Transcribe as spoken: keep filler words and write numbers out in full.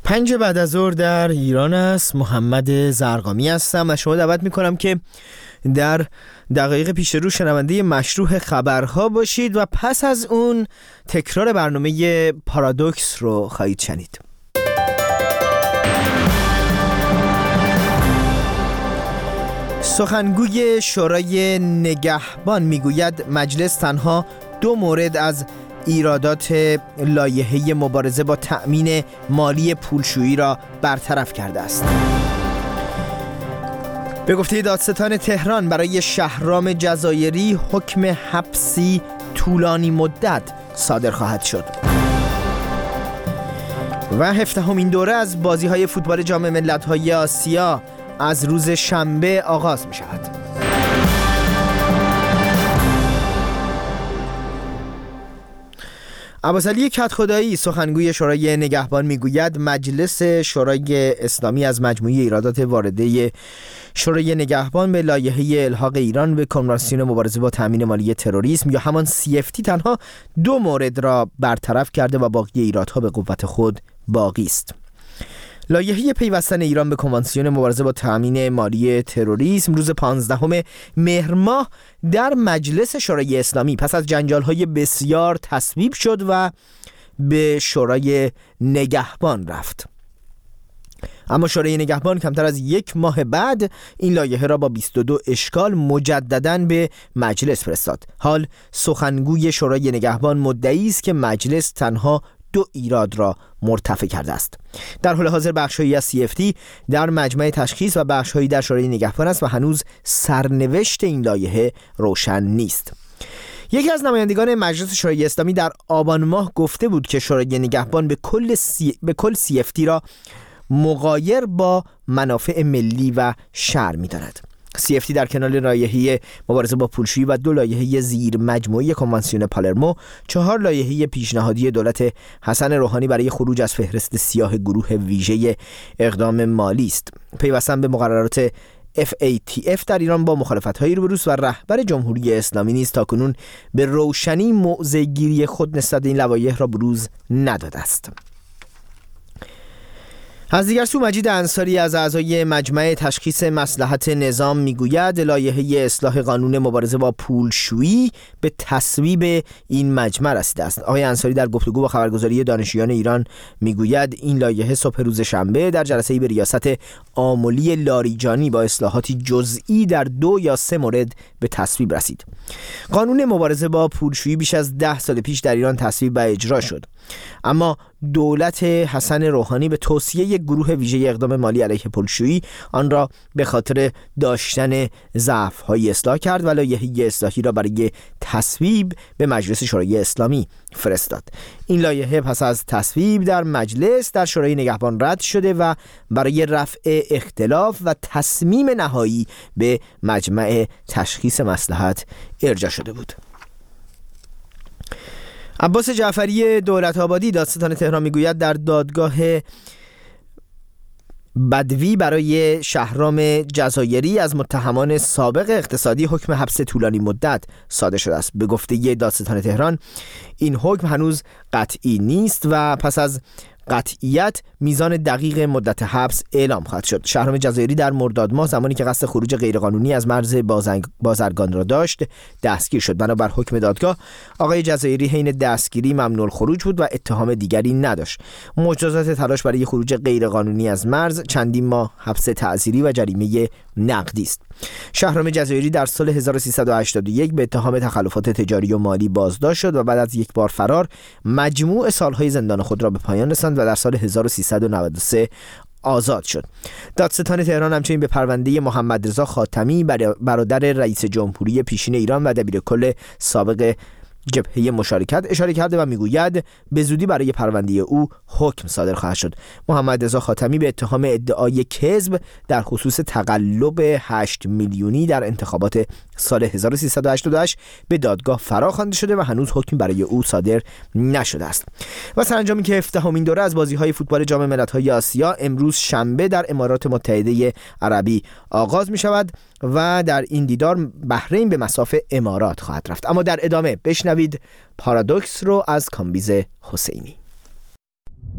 پنج بعد از ظهر در ایران است. محمد زرقامی هستم و شما دعوت میکنم که در دقایق پیش رو شنونده مشروح خبرها باشید و پس از اون تکرار برنامه پارادوکس رو خواهید شنید. سخنگوی شورای نگهبان میگوید مجلس تنها دو مورد از ایرادات لایحه مبارزه با تأمین مالی پولشویی را برطرف کرده است. به گفته دادستان تهران برای شهرام جزایری حکم حبسی طولانی مدت صادر خواهد شد. و هفدهمین دوره از بازی‌های فوتبال جام ملت‌های آسیا از روز شنبه آغاز می شود. عباسعلی کدخدایی سخنگوی شورای نگهبان میگوید مجلس شورای اسلامی از مجموعه ایرادات وارده شورای نگهبان به لایحه الحاق ایران به کنوانسیون مبارزه با تامین مالی تروریسم یا همان سی اف تی تنها دو مورد را برطرف کرده و باقی ایرادها به قوت خود باقی است. لایحه پیوستن ایران به کنوانسیون مبارزه با تامین مالی تروریسم روز پانزدهم مهر ماه در مجلس شورای اسلامی پس از جنجال‌های بسیار تصویب شد و به شورای نگهبان رفت. اما شورای نگهبان کمتر از یک ماه بعد این لایحه را با بیست و دو اشکال مجدداً به مجلس فرستاد. حال سخنگوی شورای نگهبان مدعی است که مجلس تنها دو ایراد را مرتفع کرده است. در حال حاضر بخش‌هایی از سی اف تی در مجمع تشخیص و بخش‌هایی در شورای نگهبان است و هنوز سرنوشت این لایحه روشن نیست. یکی از نمایندگان مجلس شورای اسلامی در آبان ماه گفته بود که شورای نگهبان به کل سی... به کل سی اف تی را مغایر با منافع ملی و شهر می‌داند. سی اف تی در کنار لایحه مبارزه با پولشویی و دو لایحه زیر مجموعه کنوانسیون پالرمو، چهار لایحه پیشنهادی دولت حسن روحانی برای خروج از فهرست سیاه گروه ویژه اقدام مالی است. پیوستن به مقررات اف ای تی اف در ایران با مخالفت‌های روبروست و رهبر جمهوری اسلامی نیز تاکنون به روشنی موضع‌گیری خود نسبت به این لوایح را بروز نداده است. از دیگر سو مجید انصاری از اعضای مجمع تشخیص مصلحت نظام میگوید لایحه اصلاح قانون مبارزه با پولشویی به تصویب این مجمع رسیده است. آقای انصاری در گفتگو با خبرگزاری دانشجویان ایران میگوید این لایحه صبح روز شنبه در جلسه‌ای به ریاست آملی لاریجانی با اصلاحاتی جزئی در دو یا سه مورد به تصویب رسید. قانون مبارزه با پولشویی بیش از ده سال پیش در ایران تصویب و اجرا شد، اما دولت حسن روحانی به توصیه گروه ویژه اقدام مالی علیه پولشویی آن را به خاطر داشتن ضعف‌های اصلاح کرد و لایحه اصلاحی را برای تصویب به مجلس شورای اسلامی فرستاد. این لایحه پس از تصویب در مجلس در شورای نگهبان رد شده و برای رفع اختلاف و تصمیم نهایی به مجمع تشخیص مصلحت ارجاع شده بود. عباس جعفری دولت‌آبادی دادستان تهران میگوید در دادگاه بدوی برای شهرام جزایری از متهمان سابق اقتصادی حکم حبس طولانی مدت صادر شده است. به گفته دادستان تهران این حکم هنوز قطعی نیست و پس از قطعیت میزان دقیق مدت حبس اعلام خواهد شد. شهرام جزایری در مرداد ماه زمانی که قصد خروج غیرقانونی از مرز بازرگان را داشت دستگیر شد. بنابر حکم دادگاه آقای جزایری حین دستگیری ممنوع الخروج بود و اتهام دیگری نداشت. مجازات تلاش برای خروج غیرقانونی از مرز چندین ماه حبس تعزیری و جریمه نقدی است. شهرام جزایری در سال هزار و سیصد و هشتاد و یک به اتهام تخلفات تجاری و مالی بازداشت شد و بعد از یک بار فرار مجموع سالهای زندان خود را به پایان رساند و در سال هزار و سیصد و نود و سه آزاد شد. دادستان تهران همچنین به پرونده محمد رضا خاتمی برادر رئیس جمهوری پیشین ایران و دبیرکل سابق جبهه مشارکت اشاره کرده و میگوید به زودی برای پرونده او حکم صادر خواهد شد. محمد رضا خاتمی به اتهام ادعای کذب در خصوص تقلب هشت میلیونی در انتخابات سال هزار و سیصد و هشتاد و هشت به دادگاه فراخوانده شده و هنوز حکم برای او صادر نشده است. و سرانجامی که هفدهمین دوره از بازی‌های فوتبال جام ملت‌های آسیا امروز شنبه در امارات متحده عربی آغاز می‌شود و در این دیدار بحرین به مصاف امارات خواهد رفت. اما در ادامه بشنوید پارادوکس رو از کامبیز حسینی.